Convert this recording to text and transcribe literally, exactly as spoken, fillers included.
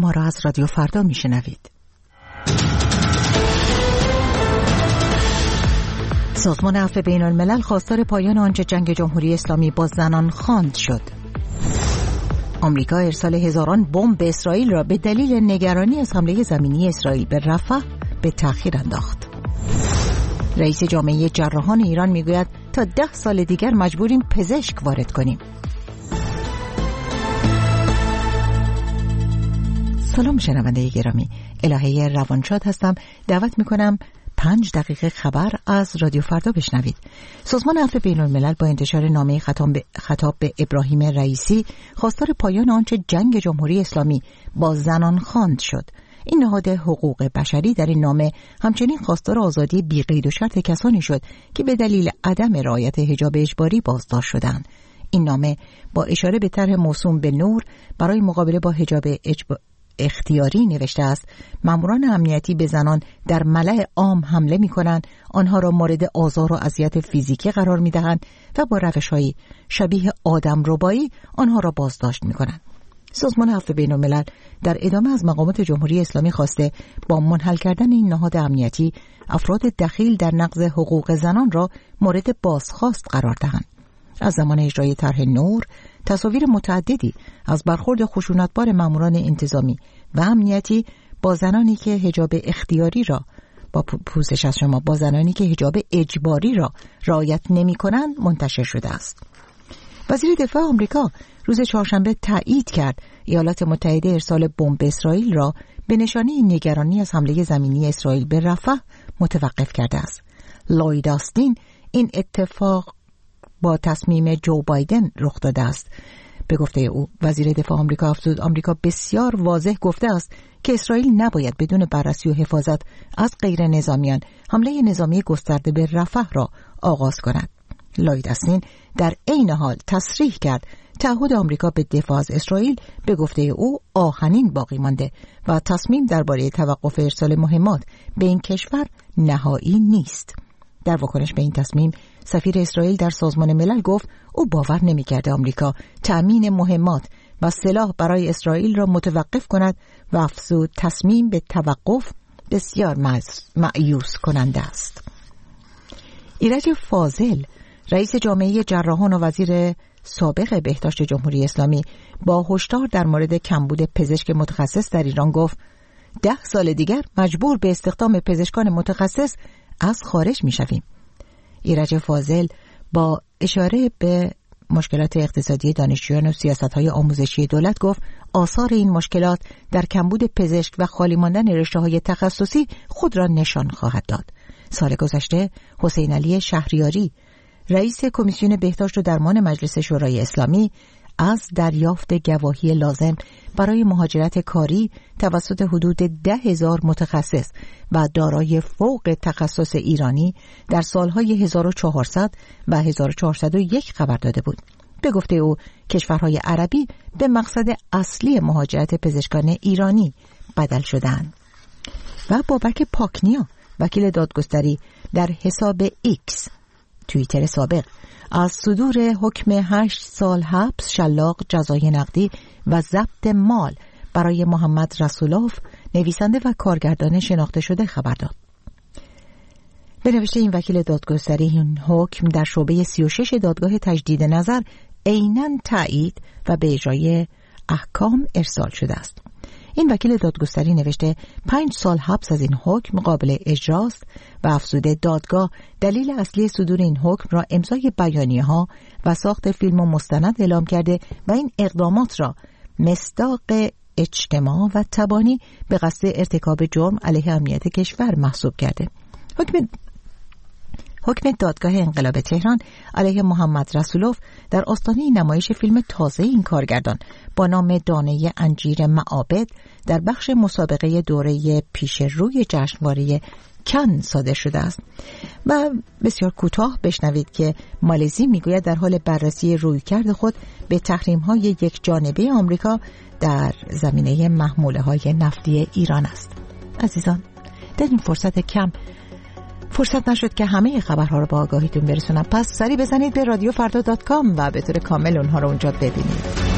ما را از رادیو فردا میشنوید. سازمان عفو بین الملل خواستار پایان آنچه جنگ جمهوری اسلامی با زنان خواند شد. آمریکا ارسال هزاران بمب به اسرائیل را به دلیل نگرانی از حمله زمینی اسرائیل به رفح به تأخیر انداخت. رئیس جامعه جراحان ایران میگوید تا ده سال دیگر مجبوریم پزشک وارد کنیم. سلام شنونده گرامی، الهه روانشاد هستم. دعوت میکنم پنج دقیقه خبر از رادیو فردا بشنوید. سازمان عفو بین الملل با انتشار نامه خطاب به ابراهیم رئیسی خواستار پایان آنچه جنگ جمهوری اسلامی با زنان خواند شد. این نهاد حقوق بشری در این نامه همچنین خواستار آزادی بی قید و شرط کسانی شد که به دلیل عدم رعایت حجاب اجباری بازداشت شدند. این نامه با اشاره به طرح موسوم به نور برای مقابله با حجاب اجباری اختیاری نوشته است: ماموران امنیتی به زنان در ملأ عام حمله می‌کنند، آنها را مورد آزار و اذیت فیزیکی قرار می‌دهند و با روش‌هایی شبیه آدمربایی آنها را بازداشت می‌کنند. سازمان عفو بین الملل در ادامه از مقامات جمهوری اسلامی خواسته با منحل کردن این نهاد امنیتی افراد دخیل در نقض حقوق زنان را مورد بازخواست قرار دهند. از زمان اجرای طرح نور تصاویر متعددی از برخورد خشونتبار ماموران انتظامی و امنیتی با زنانی که حجاب اختیاری را با پوزش از شما با زنانی که حجاب اجباری را رعایت نمی‌کنند منتشر شده است. وزیر دفاع آمریکا روز چهارشنبه تایید کرد ایالات متحده ارسال بمب به اسرائیل را به نشانه نگرانی از حمله زمینی اسرائیل به رفح متوقف کرده است. لوید آستین این اتفاق با تصمیم جو بایدن رخ داده است. به گفته او وزیر دفاع آمریکا افزود آمریکا بسیار واضح گفته است که اسرائیل نباید بدون بررسی و حفاظت از غیر نظامیان حمله نظامی گسترده به رفح را آغاز کند. لوید آستین در عین حال تصریح کرد تعهد آمریکا به دفاع از اسرائیل به گفته او آهنین باقی مانده و تصمیم درباره توقف ارسال مهمات به این کشور نهایی نیست. در واکنش به این تصمیم سفیر اسرائیل در سازمان ملل گفت او باور نمی‌کرده آمریکا تأمین مهمات و سلاح برای اسرائیل را متوقف کند و افزود تصمیم به توقف بسیار مایوس کننده است. ایرج فاضل رئیس جامعه جراحان و وزیر سابق بهداشت جمهوری اسلامی با هشدار در مورد کمبود پزشک متخصص در ایران گفت ده سال دیگر مجبور به استخدام پزشکان متخصص از خارج می‌شویم. ایرج فاضل با اشاره به مشکلات اقتصادی دانشجویان و سیاست‌های آموزشی دولت گفت آثار این مشکلات در کمبود پزشک و خالی ماندن رشته‌های تخصصی خود را نشان خواهد داد. سال گذشته حسین علی شهریاری رئیس کمیسیون بهداشت و درمان مجلس شورای اسلامی از دریافت گواهی لازم برای مهاجرت کاری توسط حدود ده هزار متخصص و دارای فوق تخصص ایرانی در سالهای هزار و چهارصد و هزار و چهارصد و یک خبر داده بود. به گفته او کشورهای عربی به مقصد اصلی مهاجرت پزشکان ایرانی بدل شدند. و بابک پاکنیا وکیل دادگستری در حساب ایکس توییتر سابق از صدور حکم هشت سال حبس، شلاق، جزای نقدی و ضبط مال برای محمد رسولوف نویسنده و کارگردان شناخته شده خبر داد. به نوشته این وکیل دادگستری این حکم در شعبه سی و شش دادگاه تجدید نظر عیناً تایید و به اجرای احکام ارسال شده است. این وکیل دادگستری نوشته پنج سال حبس از این حکم قابل اجراست و افزوده دادگاه دلیل اصلی صدور این حکم را امضای بیانیه‌ها و ساخت فیلم و مستند اعلام کرده و این اقدامات را مصداق اجتماع و تبانی به قصد ارتکاب جرم علیه امنیت کشور محسوب کرده. حکم حکم دادگاه انقلاب تهران علیه محمد رسولوف در آستانه نمایش فیلم تازه این کارگردان با نام دانه انجیر معابد در بخش مسابقه دوره پیش روی جشنواره کن صادر شده است. و بسیار کوتاه بشنوید که مالزی میگوید در حال بررسی رویکرد خود به تحریم‌های یک جانبه آمریکا در زمینه محموله‌های نفتی ایران است. عزیزان، در این فرصت کم فرصت نشد که همه خبرها رو با آگاهیتون برسونم، پس سری بزنید به رادیو فردا دات کام و به طور کامل اونها رو اونجا ببینید.